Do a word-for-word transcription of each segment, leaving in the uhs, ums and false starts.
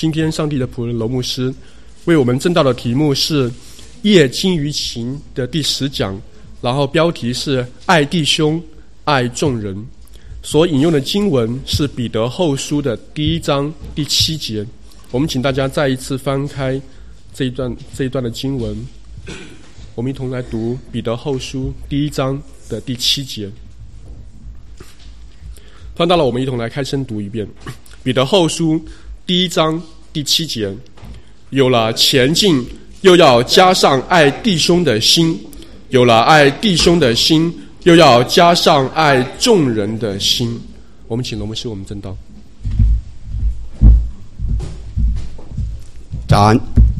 今天上帝的仆人罗牧师为我们正道的题目是业精于勤的第十讲，然后标题是爱弟兄爱众人。所引用的经文是彼得后书的第一章第七节。我们请大家再一次翻开这一段这一段的经文，我们一同来读彼得后书第一章的第七节。翻到了，我们一同来开声读一遍彼得后书第一章第七节。有了前进，又要加上爱弟兄的心；有了爱弟兄的心，又要加上爱众人的心。我们请罗牧师我们正道。 早安。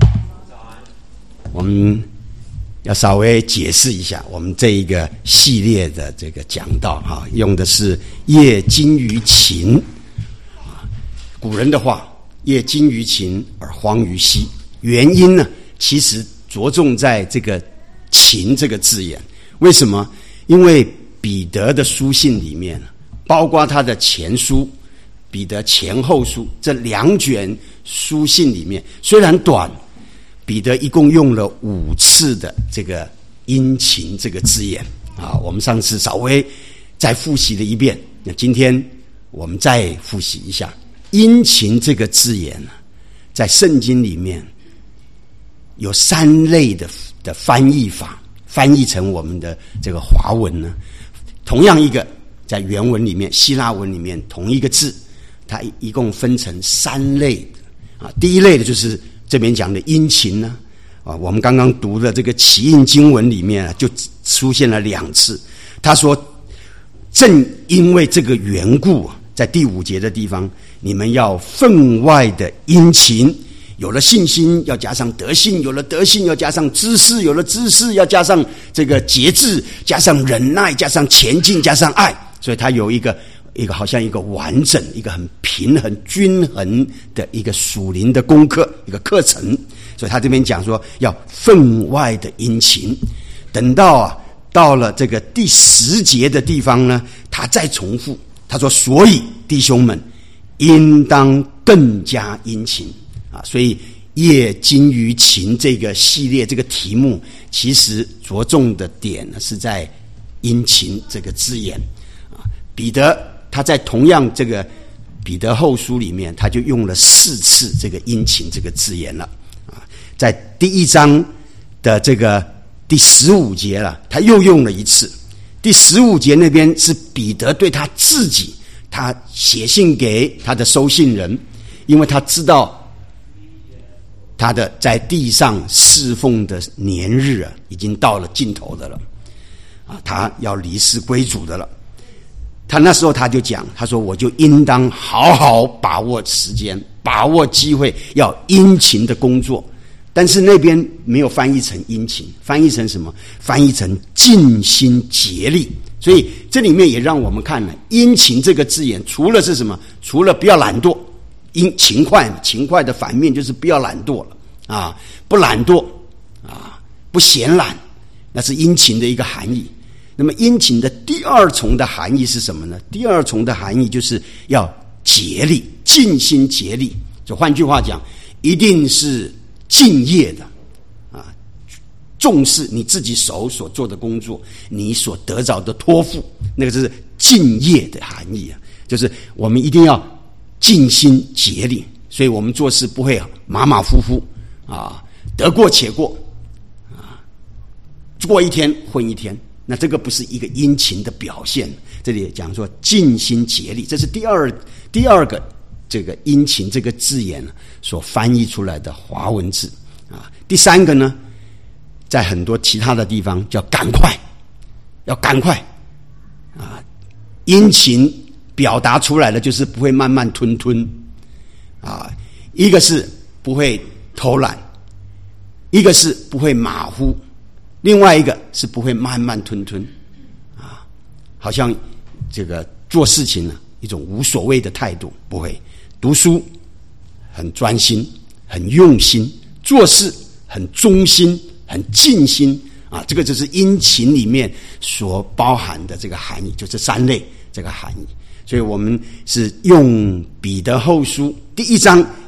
我们要稍微解释一下我们这一个系列的这个讲道哈，用的是业精于勤。古人的话，业精于勤而荒于嬉。原因呢，其实着重在这个勤这个字眼。为什么？因为彼得的书信里面，包括他的前书彼得前后书这两卷书信里面，虽然短，彼得一共用了五次的这个殷勤这个字眼啊。我们上次稍微再复习了一遍，那今天我们再复习一下殷勤这个字眼呢，在圣经里面有三类的的翻译法，翻译成我们的这个华文呢，同样一个在原文里面希腊文里面同一个字，它一共分成三类的啊。第一类的就是这边讲的殷勤呢，啊，我们刚刚读的这个启印经文里面啊，就出现了两次。他说，正因为这个缘故，在第五节的地方，你们要分外的殷勤。有了信心要加上德性，有了德性要加上知识，有了知识要加上这个节制，加上忍耐，加上前进，加上爱。所以它有一个一个好像一个完整、一个很平衡、均衡的一个属灵的功课，一个课程。所以他这边讲说要分外的殷勤。等到啊到了这个第十节的地方呢，他再重复，他说：所以弟兄们应当更加殷勤。啊，所以业精于勤这个系列这个题目，其实着重的点呢是在殷勤这个字眼啊。彼得他在同样这个彼得后书里面，他就用了四次这个殷勤这个字眼了啊。在第一章的这个第十五节了，他又用了一次。第十五节那边是彼得对他自己，他写信给他的收信人，因为他知道他的在地上侍奉的年日啊，已经到了尽头的了啊，他要离世归主的了。他那时候他就讲，他说：我就应当好好把握时间，把握机会，要殷勤的工作。但是那边没有翻译成殷勤，翻译成什么？翻译成尽心竭力。所以这里面也让我们看了殷勤这个字眼，除了是什么？除了不要懒惰。因勤快，勤快的反面就是不要懒惰了啊！不懒惰啊，不闲懒，那是殷勤的一个含义。那么殷勤的第二重的含义是什么呢？第二重的含义就是要竭力，尽心竭力。就换句话讲，一定是敬业的啊，重视你自己手所做的工作，你所得着的托付，那个就是敬业的含义啊，就是我们一定要尽心竭力，所以我们做事不会马马虎虎啊，得过且过啊，过一天混一天。那这个不是一个殷勤的表现。这里讲说尽心竭力，这是第二第二个这个殷勤这个字眼所翻译出来的华文字啊。第三个呢，在很多其他的地方叫赶快，要赶快啊，殷勤表达出来的就是不会慢慢吞吞啊，一个是不会偷懒，一个是不会马虎，另外一个是不会慢慢吞吞啊，好像这个做事情呢一种无所谓的态度，不会读书很专心很用心，做事很忠心很尽心啊，这个就是殷勤里面所包含的这个含义，就这三类这个含义。所以我们是用彼得后书第一章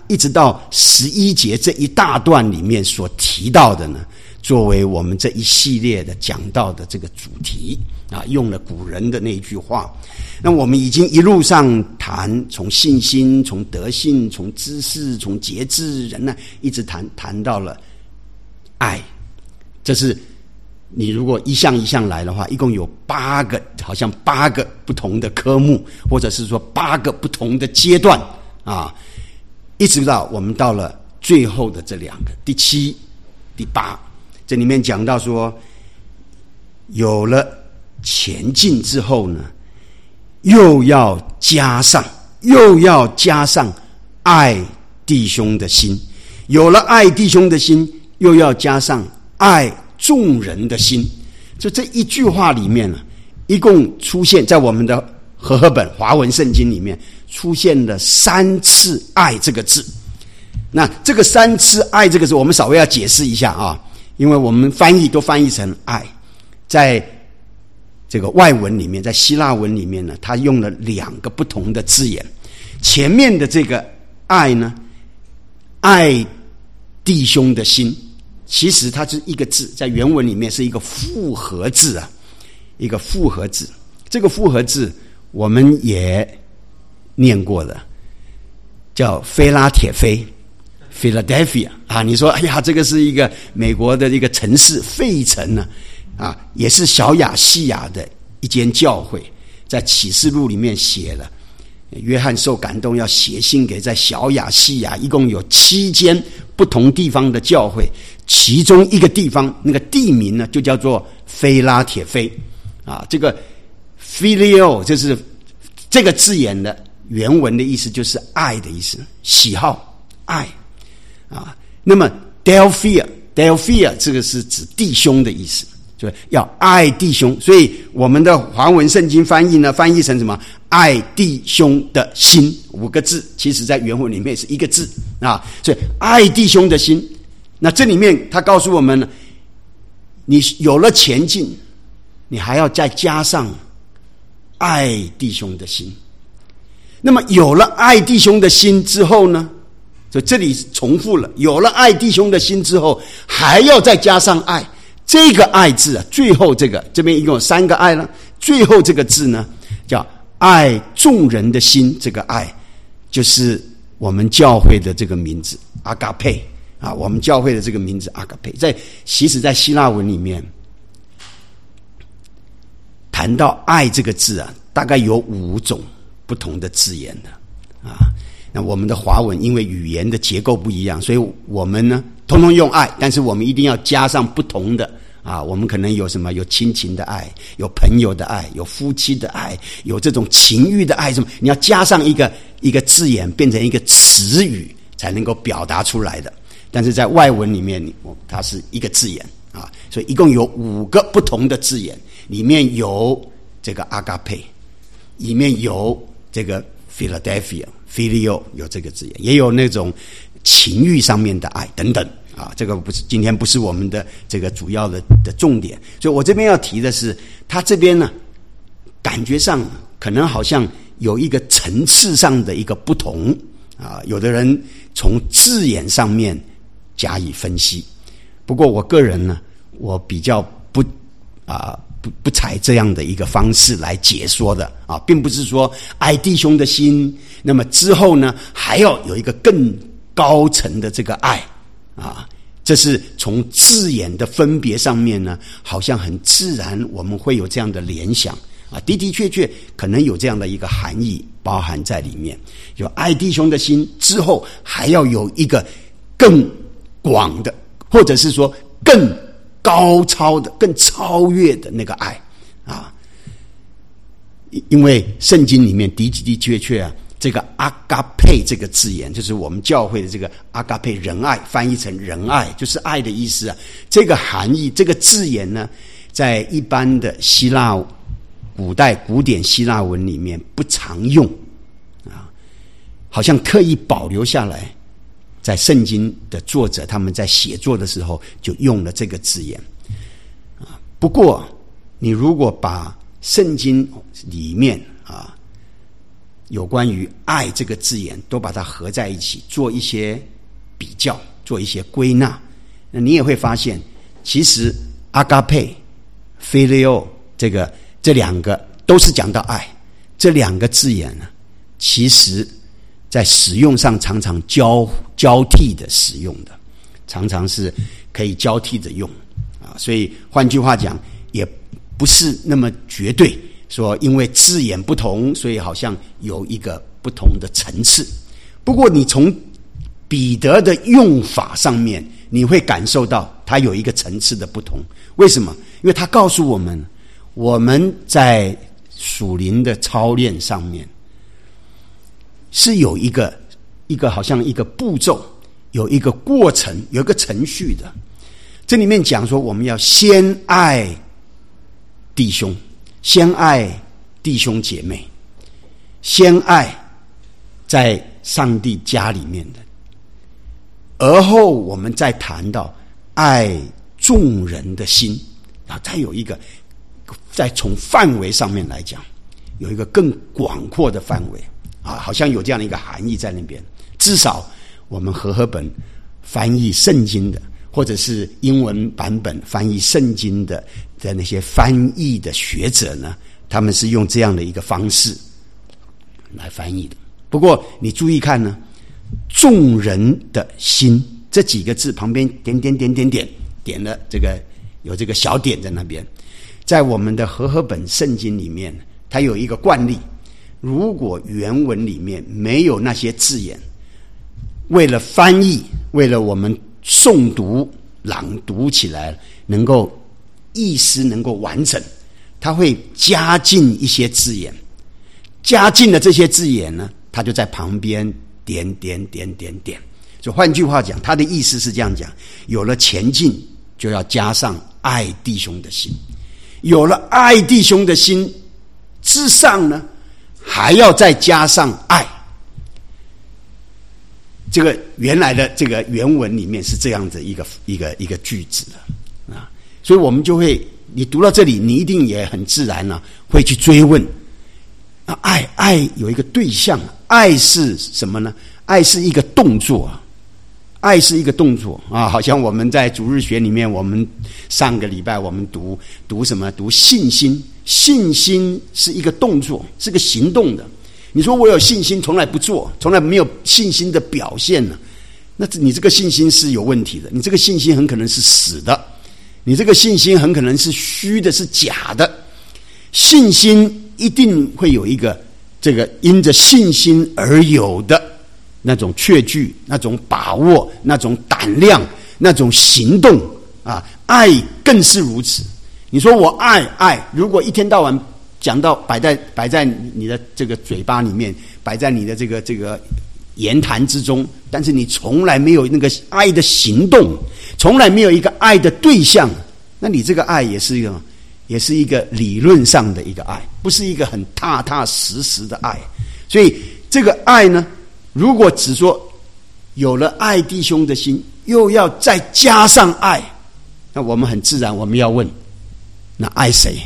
一直到十一节这一大段里面所提到的呢，作为我们这一系列的讲到的这个主题啊，用了古人的那句话。那我们已经一路上谈，从信心，从德性，从知识，从节制仁爱，一直谈谈到了爱。这是你如果一项一项来的话，一共有八个，好像八个不同的科目，或者是说八个不同的阶段啊，一直到我们到了最后的这两个，第七、第八，这里面讲到说，有了前进之后呢，又要加上，又要加上爱弟兄的心，有了爱弟兄的心，又要加上爱众人的心。就这一句话里面呢，一共出现在我们的和合本华文圣经里面出现了三次爱这个字。那这个三次爱这个字我们稍微要解释一下啊，因为我们翻译都翻译成爱，在这个外文里面，在希腊文里面呢，他用了两个不同的字眼。前面的这个爱呢，爱弟兄的心，其实它是一个字，在原文里面是一个复合字啊，一个复合字。这个复合字我们也念过的，叫菲拉铁菲 （Philadelphia） 啊。你说，哎呀，这个是一个美国的一个城市，费城呢，啊，也是小亚细亚的一间教会，在启示录里面写了。约翰受感动要写信给在小亚细亚一共有七间不同地方的教会，其中一个地方那个地名呢就叫做菲拉铁菲啊。这个 filio 就是这个字眼的原文的意思就是爱的意思，喜好爱啊。那么 Delphia Delphia 这个是指弟兄的意思，就要爱弟兄，所以我们的华文圣经翻译呢，翻译成什么？爱弟兄的心，五个字，其实在原文里面是一个字啊。所以爱弟兄的心，那这里面他告诉我们呢，你有了前进，你还要再加上爱弟兄的心。那么有了爱弟兄的心之后呢，所以这里重复了，有了爱弟兄的心之后，还要再加上爱。这个爱字啊，最后这个这边一共有三个爱了，最后这个字呢叫爱众人的心，这个爱就是我们教会的这个名字阿嘎佩啊，我们教会的这个名字阿嘎佩，在其实在希腊文里面谈到爱这个字啊，大概有五种不同的字眼的啊。那我们的华文因为语言的结构不一样，所以我们呢通通用爱，但是我们一定要加上不同的啊。我们可能有什么？有亲情的爱，有朋友的爱，有夫妻的爱，有这种情欲的爱，什么？你要加上一个一个字眼，变成一个词语，才能够表达出来的。但是在外文里面，它是一个字眼啊，所以一共有五个不同的字眼，里面有这个阿嘎佩，里面有这个 Philadelphia。Filio 有这个字眼，也有那种情欲上面的爱等等啊，这个不是今天不是我们的这个主要的的重点，所以我这边要提的是，他这边呢，感觉上可能好像有一个层次上的一个不同啊，有的人从字眼上面加以分析，不过我个人呢，我比较不啊。不不采这样的一个方式来解说的啊，并不是说爱弟兄的心，那么之后呢还要有一个更高层的这个爱啊，这是从字眼的分别上面呢，好像很自然我们会有这样的联想啊，的的确确可能有这样的一个含义包含在里面，有爱弟兄的心之后还要有一个更广的，或者是说更高超的、更超越的那个爱啊，因为圣经里面的的确确啊，这个阿嘎佩这个字眼，就是我们教会的这个阿嘎佩仁爱，翻译成仁爱，就是爱的意思啊。这个含义，这个字眼呢，在一般的希腊古代古典希腊文里面不常用啊，好像特意保留下来。在圣经的作者他们在写作的时候就用了这个字眼啊。不过你如果把圣经里面啊有关于爱这个字眼都把它合在一起，做一些比较，做一些归纳。那你也会发现，其实阿嘎佩、phileo 这个这两个都是讲到爱，这两个字眼呢，其实在使用上常常交交替的使用的，常常是可以交替的用啊。所以换句话讲，也不是那么绝对说因为字眼不同，所以好像有一个不同的层次。不过你从彼得的用法上面，你会感受到它有一个层次的不同。为什么？因为他告诉我们，我们在属灵的操练上面是有一个一个好像一个步骤，有一个过程，有一个程序的。这里面讲说，我们要先爱弟兄，先爱弟兄姐妹，先爱在上帝家里面的，而后我们再谈到爱众人的心，然后再有一个，再从范围上面来讲，有一个更广阔的范围啊，好像有这样的一个含义在那边。至少我们和合本翻译圣经的，或者是英文版本翻译圣经的的那些翻译的学者呢，他们是用这样的一个方式来翻译的。不过你注意看呢，众人的心这几个字旁边点点点点点点了这个有这个小点在那边，在我们的和合本圣经里面，它有一个惯例，如果原文里面没有那些字眼，为了翻译，为了我们诵读朗读起来能够意思能够完整，它会加进一些字眼，加进了这些字眼呢，它就在旁边点点点点点。所以换句话讲，他的意思是这样讲，有了前进就要加上爱弟兄的心，有了爱弟兄的心之上呢，还要再加上爱。这个原来的这个原文里面是这样的一个一个一个句子的啊，所以我们就会，你读到这里，你一定也很自然呢、啊、会去追问，啊，爱爱有一个对象，爱是什么呢？爱是一个动作，爱是一个动作啊，好像我们在主日学里面，我们上个礼拜我们读读什么？读信心，信心是一个动作，是个行动的。你说我有信心，从来不做，从来没有信心的表现呢？那你这个信心是有问题的，你这个信心很可能是死的，你这个信心很可能是虚的，是假的。信心一定会有一个这个因着信心而有的那种确据，那种把握，那种胆量，那种行动啊，爱更是如此。你说我爱爱，如果一天到晚讲到摆在摆在你的这个嘴巴里面，摆在你的这个这个言谈之中，但是你从来没有那个爱的行动，从来没有一个爱的对象，那你这个爱也是一个也是一个理论上的一个爱，不是一个很踏踏实实的爱。所以这个爱呢，如果只说有了爱弟兄的心，又要再加上爱，那我们很自然我们要问，那爱谁？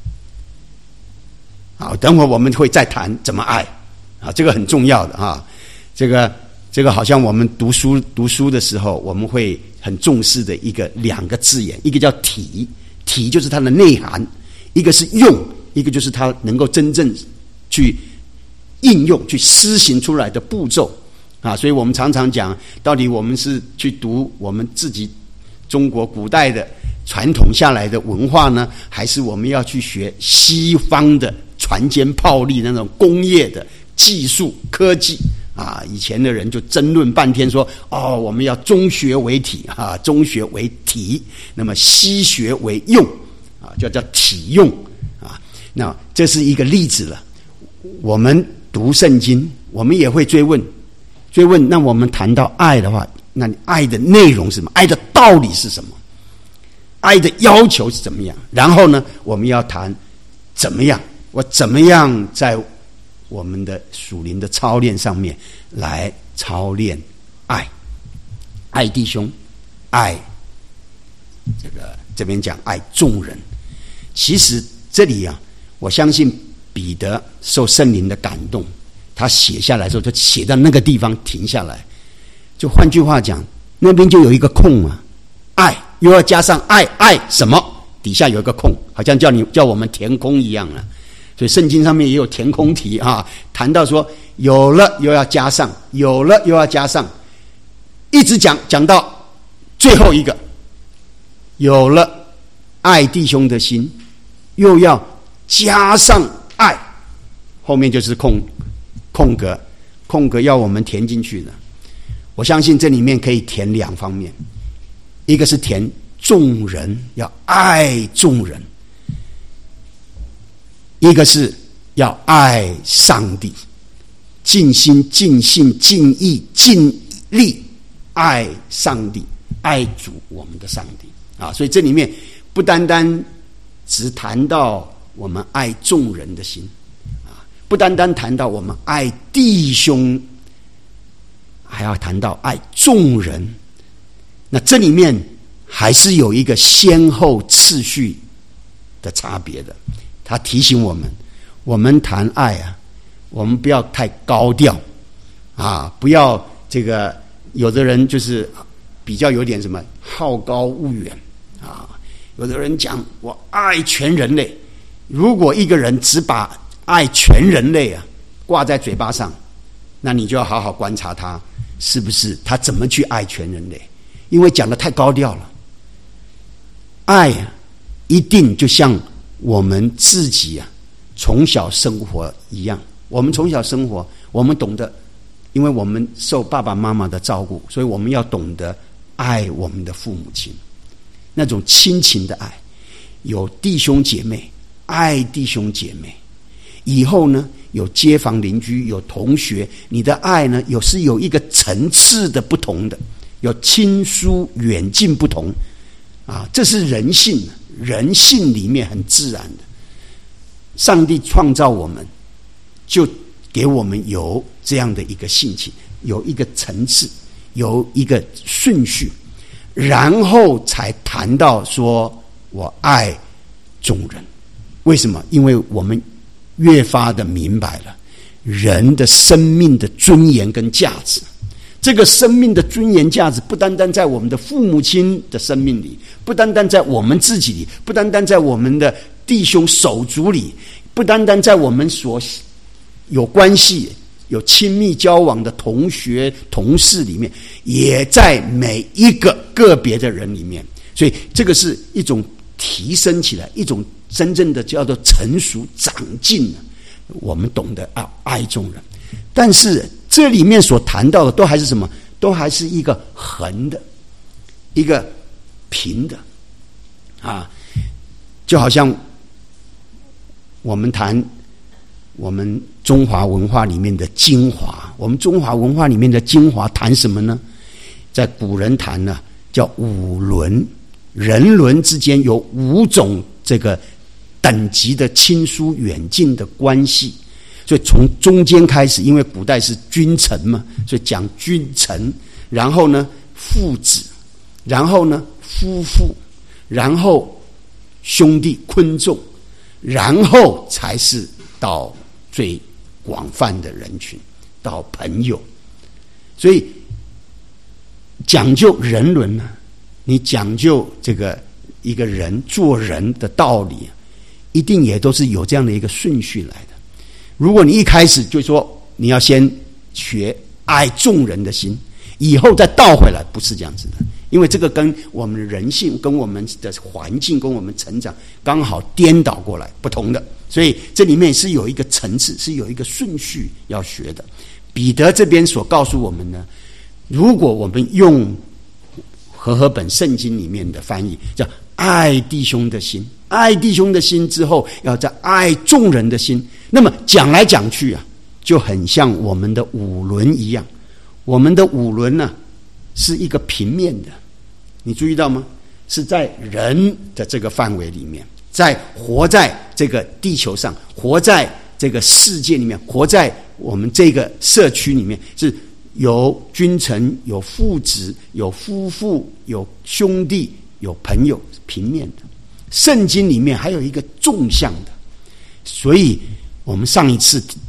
好，等会我们会再谈怎么爱啊，这个很重要的啊。这个这个好像我们读书读书的时候，我们会很重视的一个两个字眼，一个叫体，体就是它的内涵，一个是用，一个就是它能够真正去应用、去施行出来的步骤啊。所以我们常常讲，到底我们是去读我们自己中国古代的传统下来的文化呢，还是我们要去学西方的船坚炮利那种工业的技术科技啊？以前的人就争论半天说，哦，我们要中学为体啊，中学为体，那么西学为用啊，就叫体用啊。那这是一个例子了。我们读圣经，我们也会追问，追问。那我们谈到爱的话，那爱的内容是什么？爱的道理是什么？爱的要求是怎么样？然后呢，我们要谈怎么样，我怎么样在我们的属灵的操练上面来操练爱，爱弟兄，爱这个这边讲爱众人。其实这里啊，我相信彼得受圣灵的感动， 他写下来的时候就写到那个地方停下来，就换句话讲，那边就有一个空啊，爱又要加上爱，爱什么？底下有一个空，好像叫你叫我们填空一样了。所以圣经上面也有填空题啊，谈到说有了又要加上，有了又要加上，一直讲讲到最后一个，有了爱弟兄的心，又要加上爱，后面就是空空格，空格要我们填进去的。我相信这里面可以填两方面，一个是填众人，要爱众人，一个是要爱上帝，尽心尽性尽意尽力爱上帝，爱主我们的上帝啊！所以这里面不单单只谈到我们爱众人的心啊，不单单谈到我们爱弟兄，还要谈到爱众人。那这里面还是有一个先后次序的差别的。他提醒我们，我们谈爱啊，我们不要太高调啊，不要这个有的人就是比较有点什么好高骛远啊，有的人讲我爱全人类，如果一个人只把爱全人类啊挂在嘴巴上，那你就要好好观察他是不是他怎么去爱全人类，因为讲得太高调了。爱啊，一定就像我们自己啊从小生活一样，我们从小生活，我们懂得，因为我们受爸爸妈妈的照顾，所以我们要懂得爱我们的父母亲，那种亲情的爱，有弟兄姐妹爱弟兄姐妹，以后呢有街坊邻居，有同学，你的爱呢有是有一个层次的不同的，有亲疏远近不同啊，这是人性，人性里面很自然的。上帝创造我们，就给我们有这样的一个性情，有一个层次，有一个顺序，然后才谈到说我爱众人。为什么？因为我们越发的明白了人的生命的尊严跟价值。这个生命的尊严价值不单单在我们的父母亲的生命里，不单单在我们自己里，不单单在我们的弟兄手足里，不单单在我们所有关系有亲密交往的同学同事里面，也在每一个个别的人里面。所以这个是一种提升起来，一种真正的叫做成熟长进，我们懂得啊爱众人。但是这里面所谈到的都还是什么？都还是一个横的，一个平的啊，就好像我们谈我们中华文化里面的精华，我们中华文化里面的精华谈什么呢？在古人谈呢，叫五伦，人伦之间有五种这个等级的亲疏远近的关系。所以从中间开始，因为古代是君臣嘛，所以讲君臣，然后呢父子，然后呢夫妇，然后兄弟昆仲，然后才是到最广泛的人群，到朋友。所以讲究人伦呢，你讲究这个一个人做人的道理，一定也都是有这样的一个顺序来的。如果你一开始就说你要先学爱众人的心，以后再倒回来，不是这样子的。因为这个跟我们人性、跟我们的环境、跟我们成长刚好颠倒过来，不同的。所以这里面是有一个层次，是有一个顺序要学的。彼得这边所告诉我们呢，如果我们用和合本圣经里面的翻译，叫爱弟兄的心，爱弟兄的心之后，要在爱众人的心。那么讲来讲去啊，就很像我们的五伦一样。我们的五伦呢，是一个平面的，你注意到吗？是在人的这个范围里面，在活在这个地球上，活在这个世界里面，活在我们这个社区里面，是有君臣，有父子，有夫妇，有兄弟，有朋友，平面的。圣经里面还有一个纵向的，所以我们上一次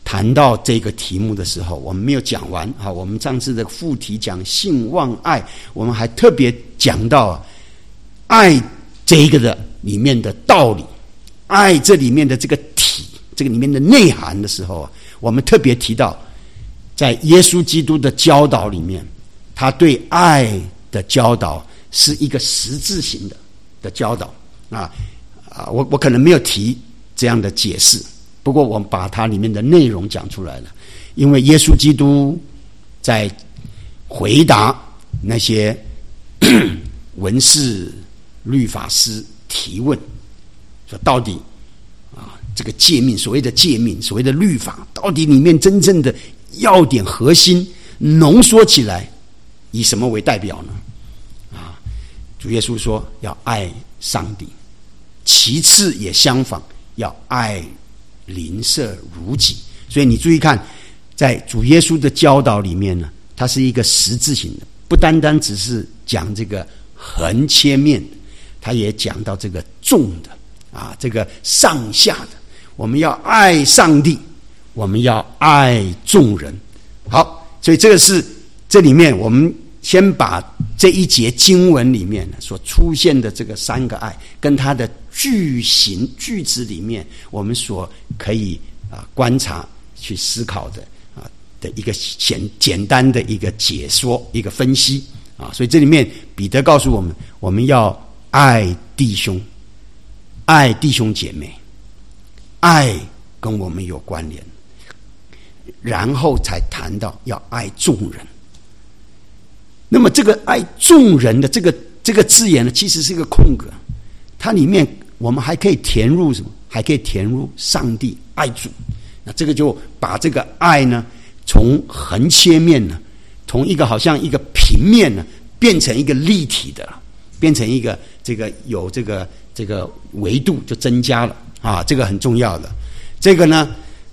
谈到这个题目的时候，我们没有讲完啊。我们上次的副题讲信望爱，我们还特别讲到爱这一个的里面的道理，爱这里面的这个体，这个里面的内涵的时候啊，我们特别提到，在耶稣基督的教导里面，他对爱的教导是一个十字形的的教导啊啊，我我可能没有提这样的解释。不过我们把它里面的内容讲出来了，因为耶稣基督在回答那些文士律法师提问，说到底啊，这个诫命，所谓的诫命，所谓的律法，到底里面真正的要点核心浓缩起来，以什么为代表呢？啊，主耶稣说要爱上帝，其次也相仿，要爱邻舍如己。所以你注意看，在主耶稣的教导里面呢，它是一个十字形的，不单单只是讲这个横切面的，他也讲到这个纵的啊，这个上下的。我们要爱上帝，我们要爱众人。好，所以这个是这里面我们先把这一节经文里面所出现的这个三个爱，跟它的句型句子里面，我们所可以啊观察去思考的啊的一个简简单的一个解说，一个分析啊。所以这里面彼得告诉我们，我们要爱弟兄，爱弟兄姐妹，爱跟我们有关联，然后才谈到要爱众人。那么这个爱众人的这个这个字眼呢，其实是一个空格，它里面我们还可以填入什么？还可以填入上帝爱主。那这个就把这个爱呢，从横切面呢，从一个好像一个平面呢，变成一个立体的，变成一个这个有这个这个维度就增加了啊，这个很重要的。这个呢，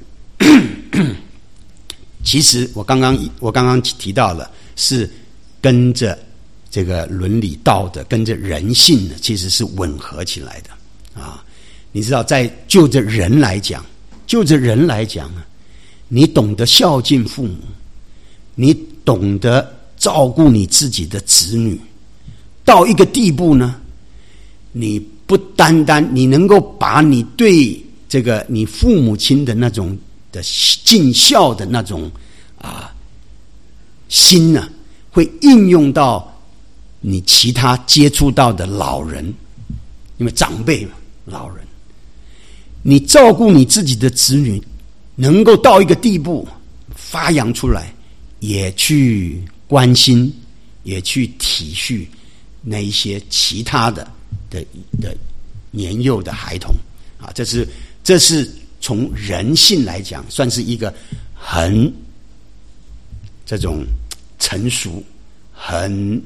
其实我刚刚我刚刚提到了是。跟着这个伦理道德，跟着人性呢，其实是吻合起来的啊！你知道，在就着人来讲，就着人来讲啊，你懂得孝敬父母，你懂得照顾你自己的子女，到一个地步呢，你不单单你能够把你对这个你父母亲的那种的尽孝的那种啊心呢、啊。会应用到你其他接触到的老人，因为长辈嘛，老人，你照顾你自己的子女，能够到一个地步发扬出来，也去关心，也去体恤那一些其他的的的年幼的孩童啊，这是这是从人性来讲，算是一个很这种。成熟，很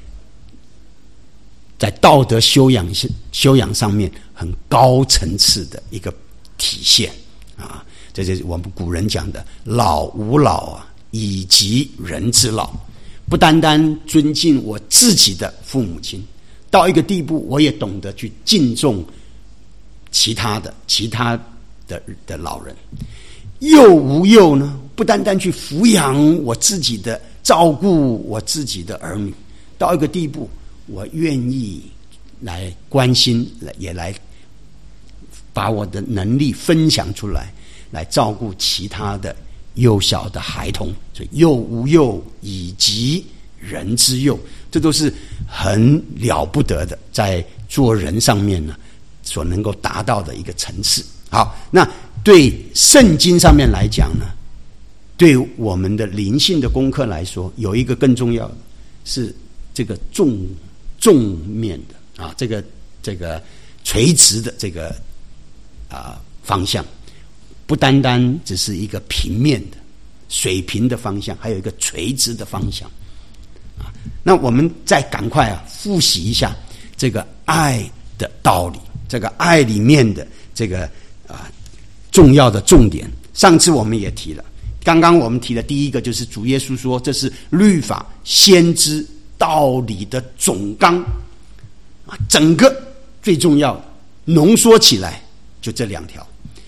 在道德修养修养上面很高层次的一个体现啊！这就是我们古人讲的“老吾老啊，以及人之老”，不单单尊敬我自己的父母亲，到一个地步，我也懂得去敬重其他的其他的的老人。幼无幼呢，不单单去抚养我自己的。照顾我自己的儿女，到一个地步，我愿意来关心，也来把我的能力分享出来，来照顾其他的幼小的孩童。所以幼无幼，以及人之幼，这都是很了不得的，在做人上面呢，所能够达到的一个层次。好，那对圣经上面来讲呢？对我们的灵性的功课来说，有一个更重要的是这个纵纵面的啊，这个这个垂直的这个啊方向，不单单只是一个平面的水平的方向，还有一个垂直的方向啊。那我们再赶快啊复习一下这个爱的道理，这个爱里面的这个啊重要的重点。上次我们也提了。刚刚我们提的第一个就是主耶稣说，这是律法、先知、道理的总纲啊，整个最重要的浓缩起来就这两条。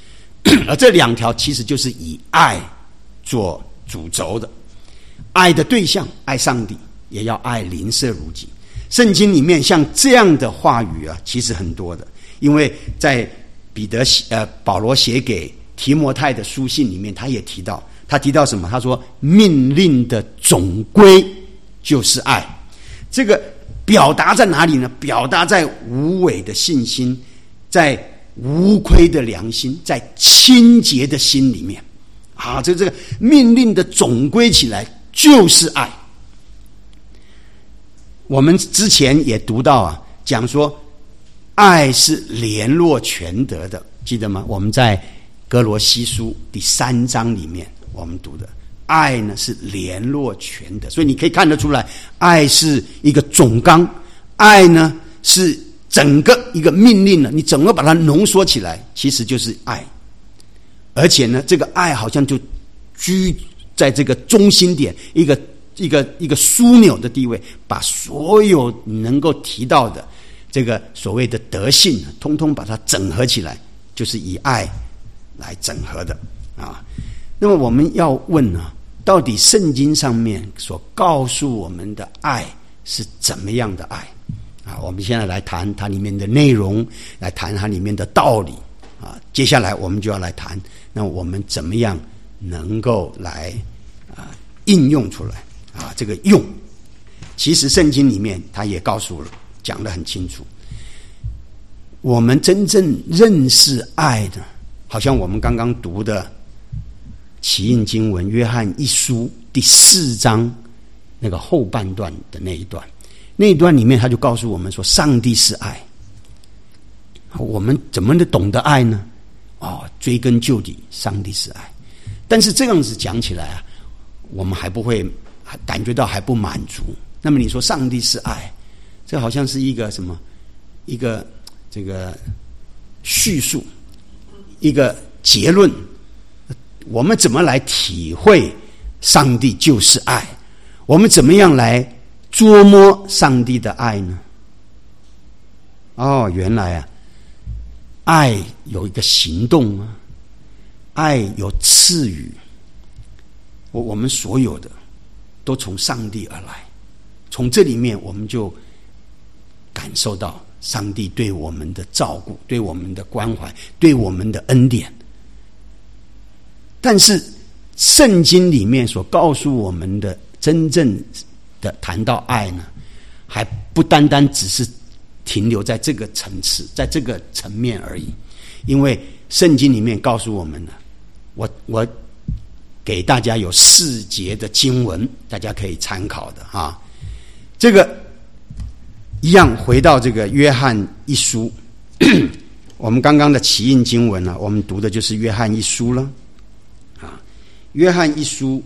而这两条其实就是以爱做主轴的，爱的对象爱上帝，也要爱邻舍如己。圣经里面像这样的话语啊，其实很多的，因为在彼得呃保罗写给提摩太的书信里面，他也提到，他提到什么？他说命令的总归就是爱。这个表达在哪里呢？表达在无伪的信心，在无亏的良心，在清洁的心里面。啊，这这个命令的总归起来就是爱。我们之前也读到啊，讲说爱是联络全德的，记得吗？我们在哥罗西书第三章里面我们读的，爱呢是联络全德，所以你可以看得出来，爱是一个总纲，爱呢是整个一个命令呢，你整个把它浓缩起来，其实就是爱。而且呢，这个爱好像就居在这个中心点，一个一个一个枢纽的地位，把所有能够提到的这个所谓的德性，通通把它整合起来，就是以爱来整合的啊。那么我们要问呢、啊，到底圣经上面所告诉我们的爱是怎么样的爱啊？我们现在来谈它里面的内容，来谈它里面的道理啊。接下来我们就要来谈，那我们怎么样能够来啊应用出来啊？这个用，其实圣经里面它也告诉了，讲得很清楚。我们真正认识爱的，好像我们刚刚读的奇印经文约翰一书第四章那个后半段的那一段，那一段里面他就告诉我们说，上帝是爱。我们怎么能懂得爱呢？哦，追根究底，上帝是爱。但是这样子讲起来啊，我们还不会感觉到还不满足。那么你说上帝是爱，这好像是一个什么？一个这个叙述，一个结论。我们怎么来体会上帝就是爱？我们怎么样来捉摸上帝的爱呢？哦，原来啊，爱有一个行动啊，爱有赐予。我我们所有的都从上帝而来，从这里面我们就感受到上帝对我们的照顾，对我们的关怀，对我们的恩典。但是圣经里面所告诉我们的真正的谈到爱呢，还不单单只是停留在这个层次，在这个层面而已。因为圣经里面告诉我们呢，我我给大家有四节的经文，大家可以参考的啊。这个一样回到这个约翰一书，我们刚刚的奇印经文呢，我们读的就是约翰一书了。约翰一书，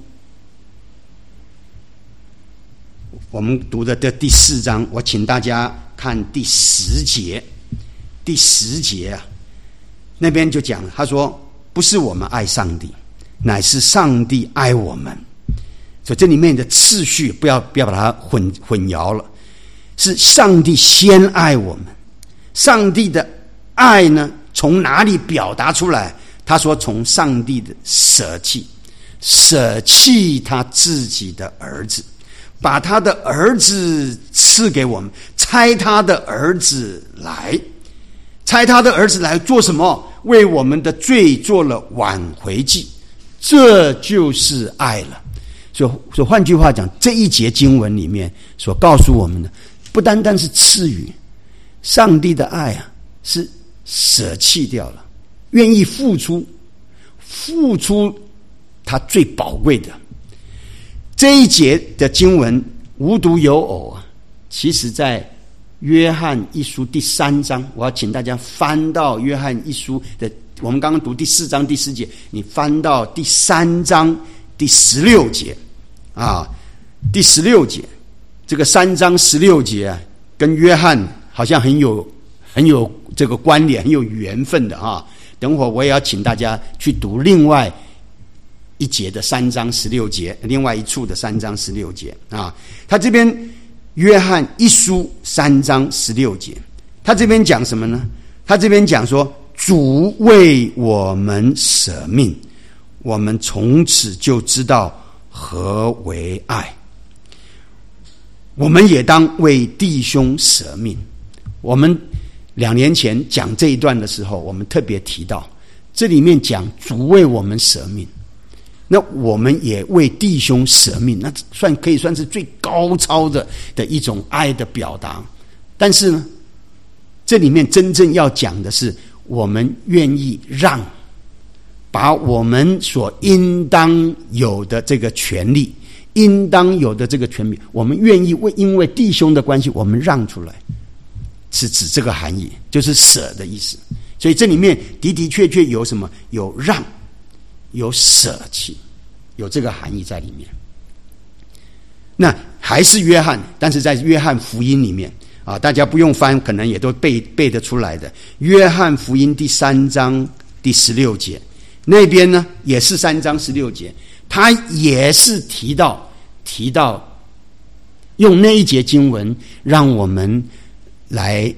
我们读的这第四章，我请大家看第十节。第十节啊，那边就讲了，他说：“不是我们爱上帝，乃是上帝爱我们。”所以这里面的次序不要不要把它混混淆了，是上帝先爱我们。上帝的爱呢，从哪里表达出来？他说：“从上帝的舍弃。”舍弃他自己的儿子，把他的儿子赐给我们，差他的儿子来，差他的儿子来做什么？为我们的罪做了挽回祭，这就是爱了。所以，所以换句话讲，这一节经文里面所告诉我们的，不单单是赐予，上帝的爱啊，是舍弃掉了，愿意付出，付出。他最宝贵的这一节的经文无独有偶啊，其实在约翰一书第三章，我要请大家翻到约翰一书的，我们刚刚读第四章第四节，你翻到第三章第十六节啊，第十六节，这个三章十六节啊，跟约翰好像很有很有这个关联，很有缘分的啊。等会儿我也要请大家去读另外一节的三章十六节，另外一处的三章十六节啊，他这边约翰一书三章十六节，他这边讲什么呢？他这边讲说， 主为我们舍命，我们从此就知道何为爱。我们也当为弟兄舍命。我们两年前讲这一段的时候，我们特别提到，这里面讲主为我们舍命，那我们也为弟兄舍命，那算可以算是最高超的的一种爱的表达。但是呢，这里面真正要讲的是，我们愿意让，把我们所应当有的这个权利，应当有的这个权利，我们愿意为因为弟兄的关系，我们让出来，是指这个含义，就是舍的意思。所以这里面的的确确有什么？有让，有舍弃，有这个含义在里面。那还是约翰，但是在约翰福音里面啊，大家不用翻，可能也都背背得出来的。约翰福音第三章第十六节，那边呢也是三章十六节，他也是提到提到用那一节经文，让我们来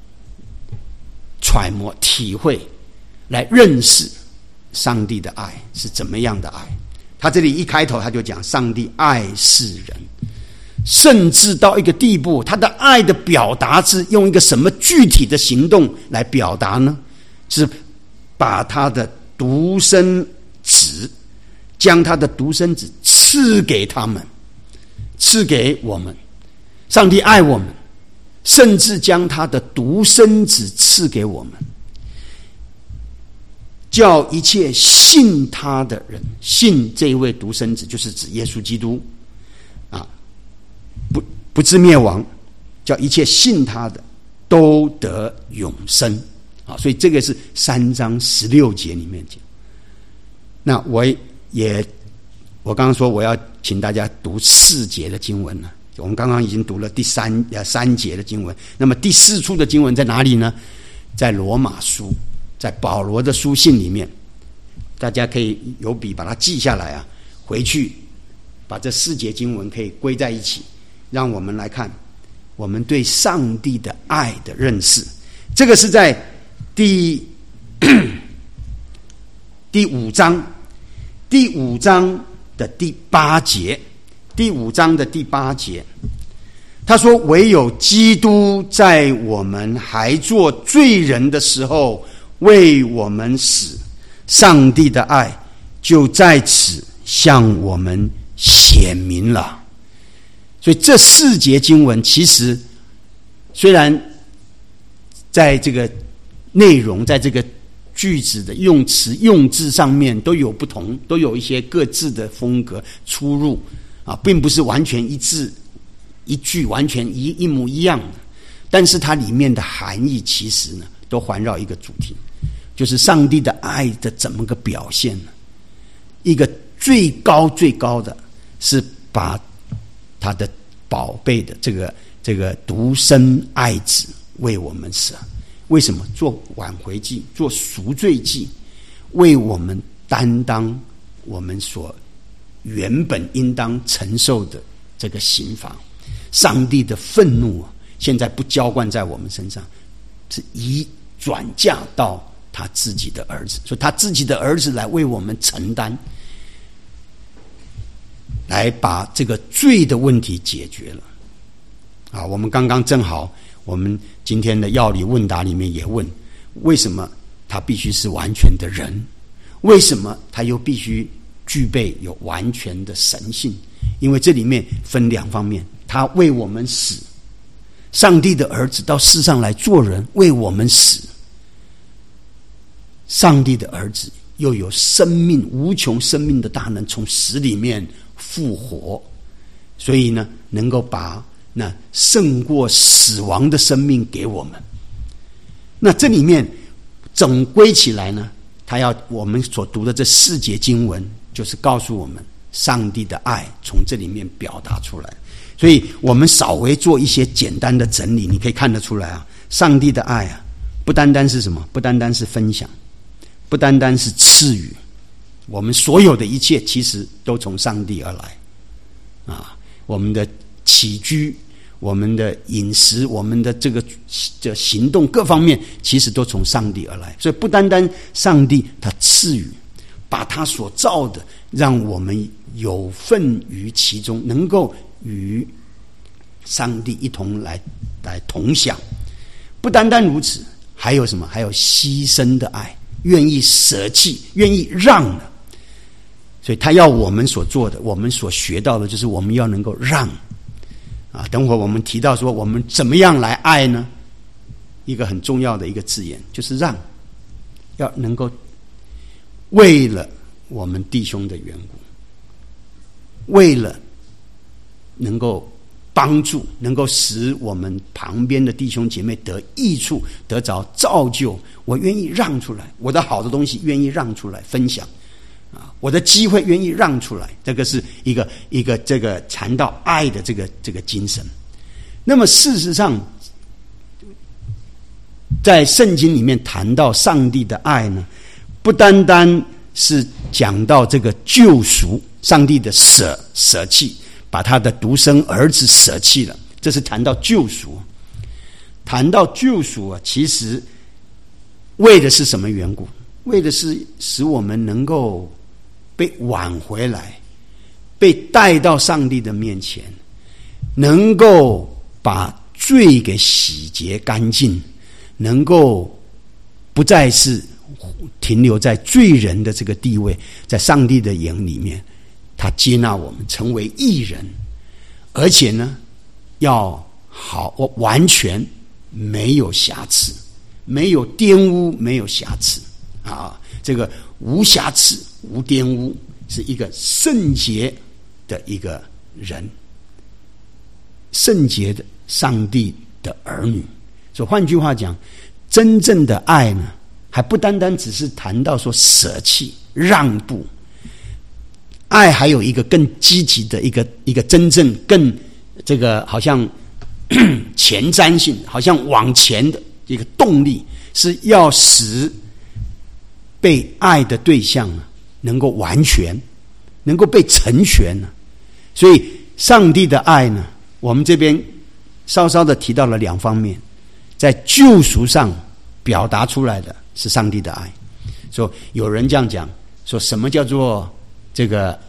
揣摩、体会、来认识上帝的爱是怎么样的爱。他这里一开头他就讲，上帝爱世人，甚至到一个地步，他的爱的表达是用一个什么具体的行动来表达呢？是把他的独生子，将他的独生子赐给他们，赐给我们。上帝爱我们，甚至将他的独生子赐给我们，叫一切信他的人，信这一位独生子就是指耶稣基督啊，不不至灭亡，叫一切信他的都得永生啊。所以这个是三章十六节里面讲。那我也我刚刚说我要请大家读四节的经文了，我们刚刚已经读了第三呃三节的经文，那么第四处的经文在哪里呢？在罗马书，在保罗的书信里面，大家可以有笔把它记下来啊，回去把这四节经文可以归在一起，让我们来看我们对上帝的爱的认识。这个是在第第五章第五章的第八节，第五章的第八节，他说：“唯有基督在我们还做罪人的时候为我们死，上帝的爱就在此向我们显明了。”所以这四节经文其实虽然在这个内容，在这个句子的用词用字上面都有不同，都有一些各自的风格出入啊，并不是完全一致，一句完全一一模一样的，但是它里面的含义其实呢，都环绕一个主题，就是上帝的爱的怎么个表现呢？一个最高最高的是把他的宝贝的这个这个独生爱子为我们舍。为什么？做挽回祭，做赎罪祭，为我们担当我们所原本应当承受的这个刑罚。上帝的愤怒现在不浇灌在我们身上，是移转嫁到他自己的儿子，所以他自己的儿子来为我们承担，来把这个罪的问题解决了。啊，我们刚刚正好我们今天的药理问答里面也问，为什么他必须是完全的人？为什么他又必须具备有完全的神性？因为这里面分两方面，他为我们死，上帝的儿子到世上来做人，为我们死。上帝的儿子又有生命，无穷生命的大能，从死里面复活，所以呢，能够把那胜过死亡的生命给我们。那这里面总归起来呢，他要我们所读的这四节经文，就是告诉我们上帝的爱从这里面表达出来。所以我们稍微做一些简单的整理，你可以看得出来啊，上帝的爱啊，不单单是什么？不单单是分享，不单单是赐予，我们所有的一切其实都从上帝而来啊。我们的起居， 我们的饮食，我们的这个这行动各方面，其实都从上帝而来。所以不单单上帝他赐予，把他所造的，让我们有份于其中，能够与上帝一同来来同享。不单单如此，还有什么？还有牺牲的爱，愿意舍弃，愿意让的。所以他要我们所做的，我们所学到的，就是我们要能够让啊。等会儿我们提到说我们怎么样来爱呢？一个很重要的一个字眼就是让，要能够为了我们弟兄的缘故，为了能够帮助，能够使我们旁边的弟兄姐妹得益处，得着造就，我愿意让出来，我的好的东西愿意让出来分享啊，我的机会愿意让出来，这个是一个一个这个谈到爱的这个这个精神。那么事实上，在圣经里面谈到上帝的爱呢，不单单是讲到这个救赎，上帝的舍舍弃，把他的独生儿子舍弃了，这是谈到救赎。谈到救赎啊，其实为的是什么缘故？为的是使我们能够被挽回来，被带到上帝的面前，能够把罪给洗洁干净，能够不再是停留在罪人的这个地位，在上帝的眼里面他接纳我们成为义人，而且呢要好完全没有瑕疵，没有玷污，没有瑕疵啊，这个无瑕疵无玷污，是一个圣洁的一个人，圣洁的上帝的儿女。所以换句话讲，真正的爱呢，还不单单只是谈到说舍弃让步，爱还有一个更积极的一个一个真正更这个好像前瞻性，好像往前的一个动力，是要使被爱的对象能够完全，能够被成全。所以上帝的爱呢，我们这边稍稍的提到了两方面，在救赎上表达出来的是上帝的爱。说有人这样讲，说什么叫做这个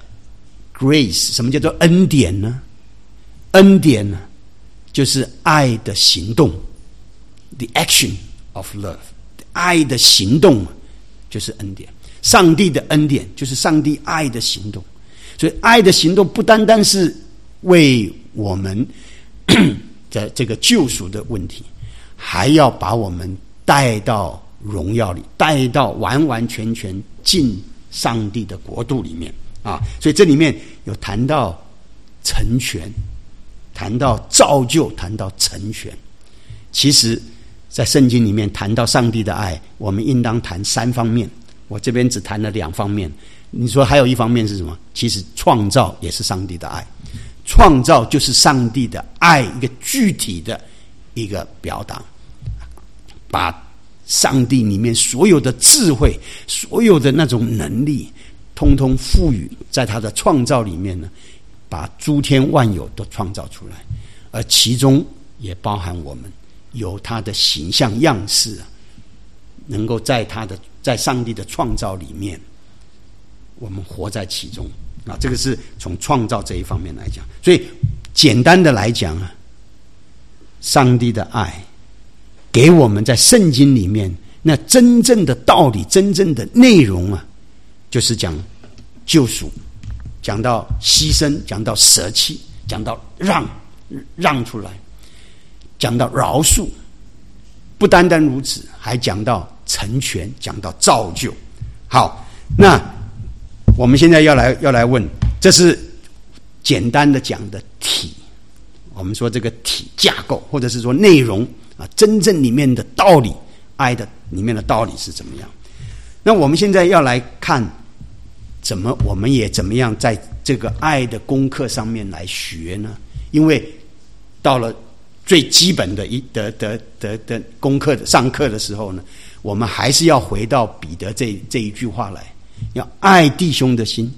grace， 什么叫做恩典呢？恩典呢，就是爱的行动 ，the action of love， 爱的行动就是恩典。上帝的恩典就是上帝爱的行动。所以爱的行动不单单是为我们的这个救赎的问题，还要把我们带到荣耀里，带到完完全全进上帝的国度里面啊！所以这里面有谈到成全，谈到造就，谈到成全。其实在圣经里面谈到上帝的爱，我们应当谈三方面，我这边只谈了两方面。你说还有一方面是什么？其实创造也是上帝的爱，创造就是上帝的爱一个具体的一个表达，把上帝里面所有的智慧，所有的那种能力通通赋予在他的创造里面呢，把诸天万有都创造出来，而其中也包含我们，有他的形象样式，能够在他的在上帝的创造里面，我们活在其中啊。这个是从创造这一方面来讲。所以简单的来讲啊，上帝的爱给我们在圣经里面那真正的道理，真正的内容啊，就是讲救赎，讲到牺牲，讲到舍弃，讲到让让出来，讲到饶恕。不单单如此，还讲到成全，讲到造就。好，那我们现在要来要来问，这是简单的讲的体，我们说这个体架构，或者是说内容啊，真正里面的道理，爱的里面的道理是怎么样？那我们现在要来看，怎么我们也怎么样在这个爱的功课上面来学呢？因为到了最基本的一的的的的功课的上课的时候呢，我们还是要回到彼得这这一句话来，要爱弟兄的心，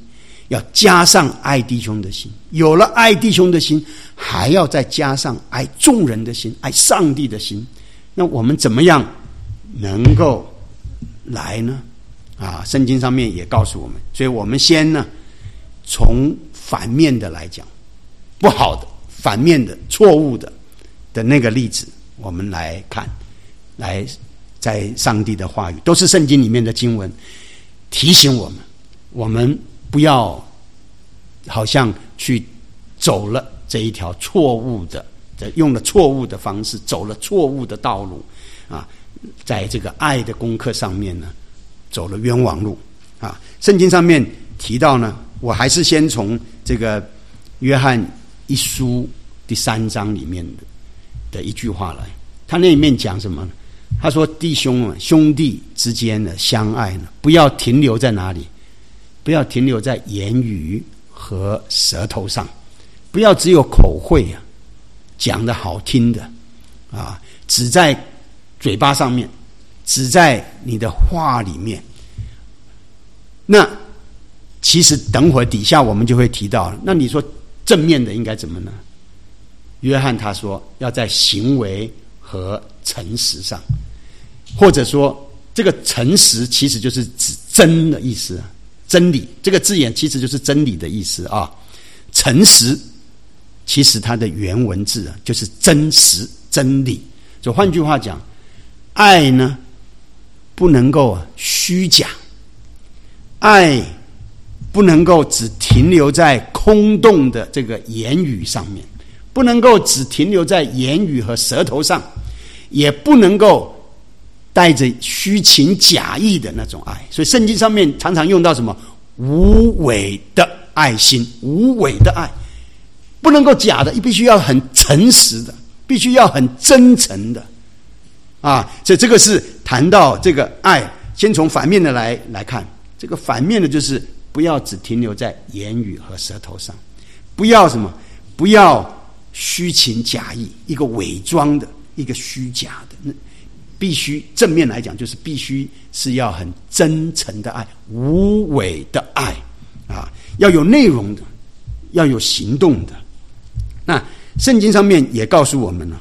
要加上爱弟兄的心，有了爱弟兄的心，还要再加上爱众人的心，爱上帝的心。那我们怎么样能够来呢？啊，圣经上面也告诉我们，所以我们先呢，从反面的来讲，不好的、反面的、错误的的那个例子，我们来看，来在上帝的话语，都是圣经里面的经文，提醒我们，我们不要好像去走了这一条错误的，用了错误的方式，走了错误的道路啊，在这个爱的功课上面呢，走了冤枉路啊。圣经上面提到呢，我还是先从这个约翰一书第三章里面的的一句话来，他那里面讲什么呢？他说弟兄啊，兄弟之间的相爱呢，不要停留在哪里？不要停留在言语和舌头上，不要只有口汇啊，讲的好听的啊，只在嘴巴上面，只在你的话里面。那其实等会儿底下我们就会提到了，那你说正面的应该怎么呢？约翰他说要在行为和诚实上，或者说这个诚实其实就是指真的意思，真理这个字眼其实就是真理的意思啊。诚实其实它的原文字啊就是真实真理。就换句话讲，爱呢不能够虚假，爱不能够只停留在空洞的这个言语上面，不能够只停留在言语和舌头上，也不能够带着虚情假意的那种爱。所以圣经上面常常用到什么无伪的爱心，无伪的爱不能够假的，必须要很诚实的，必须要很真诚的啊。所以这个是谈到这个爱，先从反面的来来看，这个反面的就是不要只停留在言语和舌头上，不要什么，不要虚情假意，一个伪装的，一个虚假的，必须正面来讲，就是必须是要很真诚的爱，无伪的爱啊，要有内容的，要有行动的。那圣经上面也告诉我们了，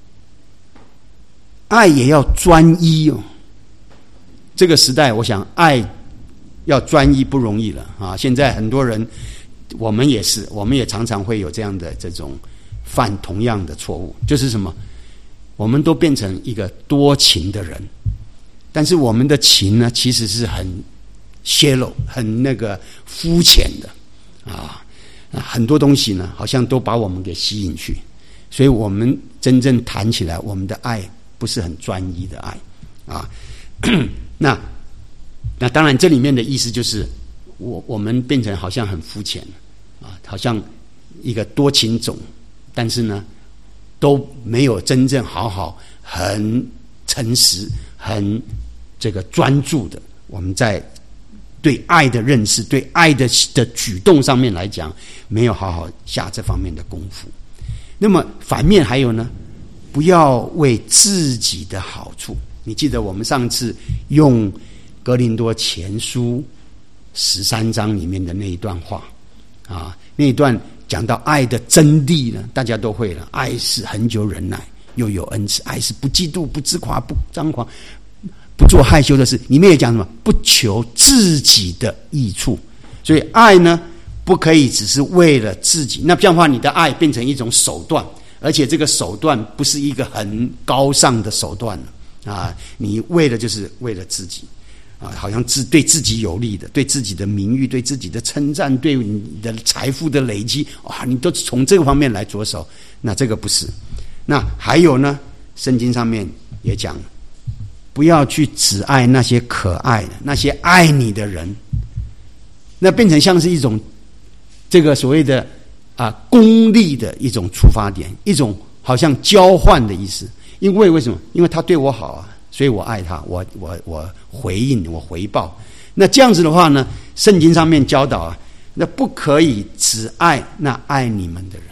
爱也要专一哦。这个时代，我想爱要专一不容易了啊！现在很多人，我们也是，我们也常常会有这样的这种犯同样的错误，就是什么？我们都变成一个多情的人，但是我们的情呢，其实是很shallow，很那个肤浅的啊。很多东西呢，好像都把我们给吸引去，所以我们真正谈起来，我们的爱不是很专一的爱啊。那那当然，这里面的意思就是我我们变成好像很肤浅啊，好像一个多情种，但是呢，都没有真正好好、很诚实、很这个专注的，我们在对爱的认识、对爱的的举动上面来讲，没有好好下这方面的功夫。那么反面还有呢，不要为自己的好处。你记得我们上次用哥林多前书十三章里面的那一段话啊，那一段讲到爱的真谛呢，大家都会了。爱是恒久忍耐，又有恩慈；爱是不嫉妒、不自夸、不张狂，不做害羞的事。里面也讲什么？不求自己的益处。所以爱呢，不可以只是为了自己。那这样的话，你的爱变成一种手段，而且这个手段不是一个很高尚的手段了啊！你为了就是为了自己啊，好像自对自己有利的，对自己的名誉、对自己的称赞、对你的财富的累积啊，你都从这个方面来着手，那这个不是。那还有呢，圣经上面也讲，不要去只爱那些可爱的、那些爱你的人，那变成像是一种这个所谓的啊功利的一种出发点，一种好像交换的意思。因为为什么？因为他对我好啊，所以我爱他，我我我回应，我回报。那这样子的话呢，圣经上面教导啊，那不可以只爱那爱你们的人。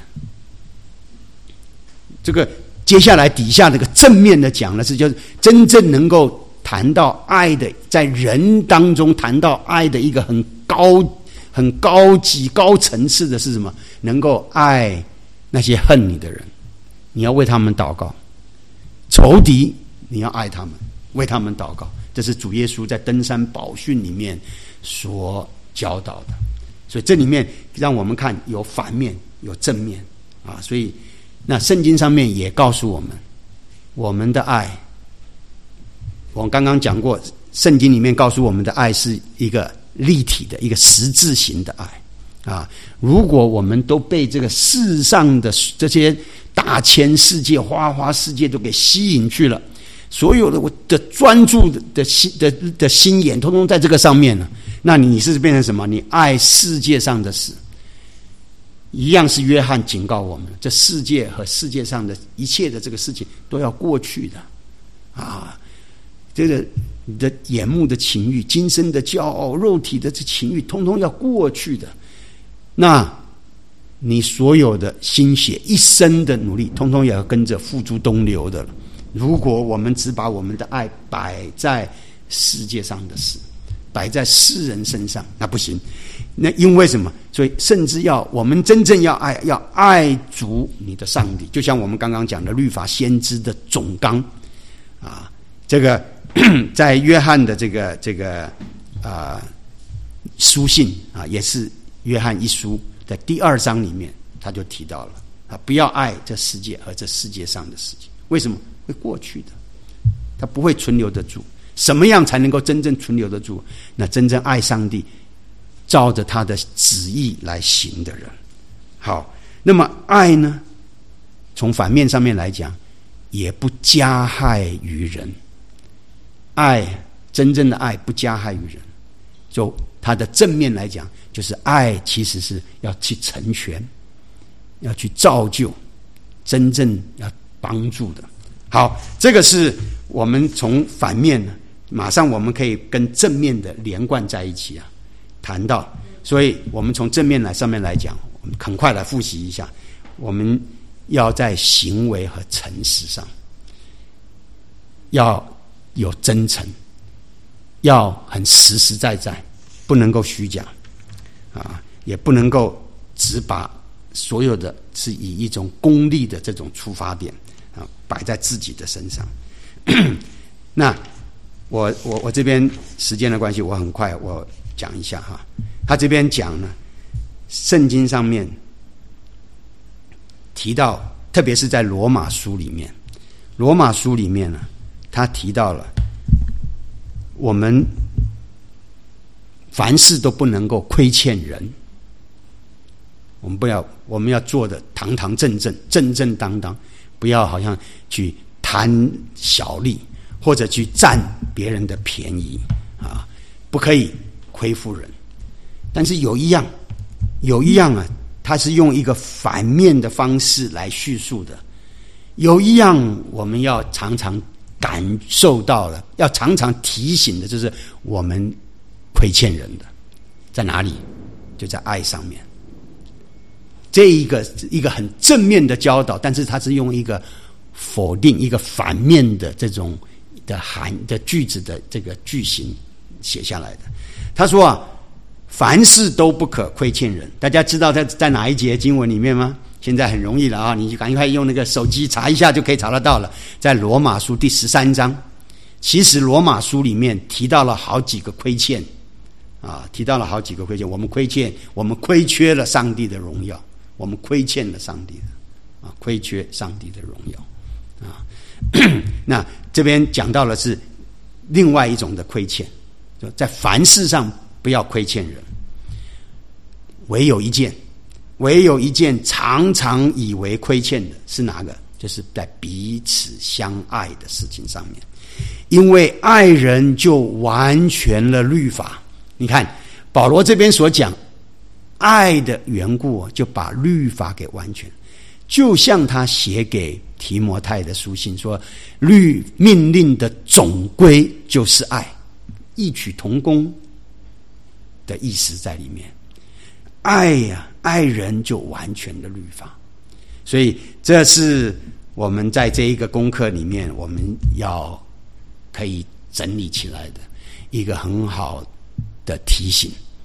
这个接下来底下这个正面的讲的是，就是真正能够谈到爱的，在人当中谈到爱的一个很高、 很高级高层次的是什么？能够爱那些恨你的人，你要为他们祷告；仇敌你要爱他们，为他们祷告。这是主耶稣在登山宝训里面所教导的。所以这里面让我们看有反面有正面啊，所以那圣经上面也告诉我们，我们的爱，我们刚刚讲过，圣经里面告诉我们的爱是一个立体的一个十字形的爱啊。如果我们都被这个世上的这些大千世界花花世界都给吸引去了，所有的我的专注的心的的心眼通通在这个上面了，那你是变成什么？你爱世界上的事，一样是约翰警告我们，这世界和世界上的一切的这个事情都要过去的啊。这个你的眼目的情欲、今生的骄傲、肉体的这情欲，通通要过去的。那你所有的心血、一生的努力，通通也要跟着付诸东流的了。如果我们只把我们的爱摆在世界上的事，摆在世人身上，那不行。那因为什么？所以甚至要我们真正要爱，要爱主你的上帝。就像我们刚刚讲的律法先知的总纲啊，这个在约翰的这个这个啊、呃、书信啊，也是约翰一书在第二章里面他就提到了啊，不要爱这世界和这世界上的事情。为什么？会过去的，它不会存留得住。什么样才能够真正存留得住？那真正爱上帝，照着他的旨意来行的人。好，那么爱呢，从反面上面来讲，也不加害于人。爱，真正的爱不加害于人。就它的正面来讲，就是爱其实是要去成全，要去造就，真正要帮助的。好，这个是我们从反面呢，马上我们可以跟正面的连贯在一起啊，谈到。所以我们从正面来上面来讲，我们很快来复习一下，我们要在行为和诚实上要有真诚，要很实实在在，不能够虚假啊，也不能够只把所有的是以一种功利的这种出发点啊摆在自己的身上。那我我我这边时间的关系，我很快我讲一下哈。他这边讲呢，圣经上面提到，特别是在罗马书里面，罗马书里面呢，他提到了我们凡事都不能够亏欠人，我们不要，我们要做的堂堂正正、正正当当，不要好像去贪小利，或者去占别人的便宜啊，不可以亏负人。但是有一样，有一样啊，它是用一个反面的方式来叙述的。有一样我们要常常感受到了，要常常提醒的，就是我们亏欠人的在哪里？就在爱上面。这一个一个很正面的教导，但是它是用一个否定、一个反面的这种的含的句子的这个句型写下来的。他说啊，凡事都不可亏欠人。大家知道在在哪一节经文里面吗？现在很容易了啊，你就赶快用那个手机查一下就可以查得到了。在罗马书第十三章，其实罗马书里面提到了好几个亏欠啊，提到了好几个亏欠。我们亏欠，我们亏缺了上帝的荣耀，我们亏欠了上帝的啊，亏缺上帝的荣耀啊。那这边讲到的是另外一种的亏欠，就在凡事上不要亏欠人，唯有一件，唯有一件常常以为亏欠的是哪个？就是在彼此相爱的事情上面，因为爱人就完全了律法。你看保罗这边所讲爱的缘故，就把律法给完全，就像他写给提摩太的书信说，律命令的总归就是爱，异曲同工的意思在里面。爱呀、啊，爱人就完全的律法。所以这是我们在这一个功课里面我们要可以整理起来的一个很好的提醒，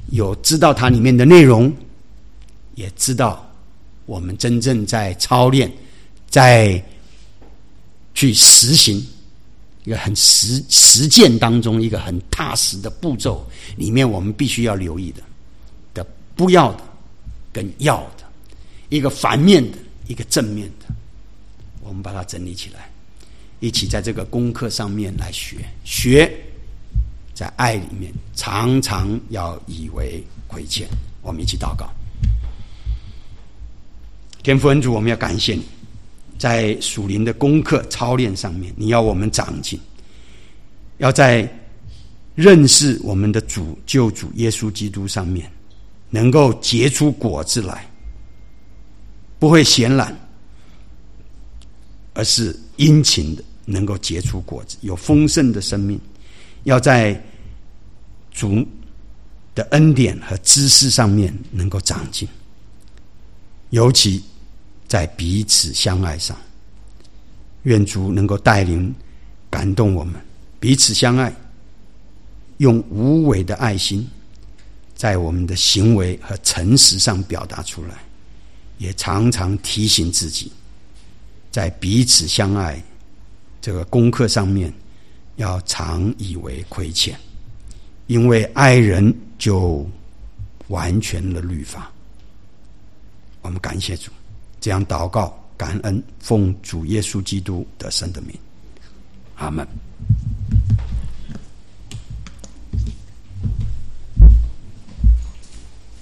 有知道它里面的内容，也知道我们真正在操练，在去实行一个很实实践当中一个很踏实的步骤里面，我们必须要留意的的不要的跟要的，一个反面的，一个正面的，我们把它整理起来，一起在这个功课上面来学学，在爱里面常常要以为亏欠。我们一起祷告。天父恩主，我们要感谢你，在属灵的功课操练上面，你要我们长进，要在认识我们的主救主耶稣基督上面能够结出果子来，不会闲懒，而是殷勤的能够结出果子，有丰盛的生命。要在主的恩典和知识上面能够长进，尤其在彼此相爱上，愿主能够带领感动我们彼此相爱，用无伪的爱心在我们的行为和诚实上表达出来，也常常提醒自己在彼此相爱这个功课上面要常以为亏欠，因为爱人就完全了律法。我们感谢主，这样祷告感恩，奉主耶稣基督得胜的名，阿们。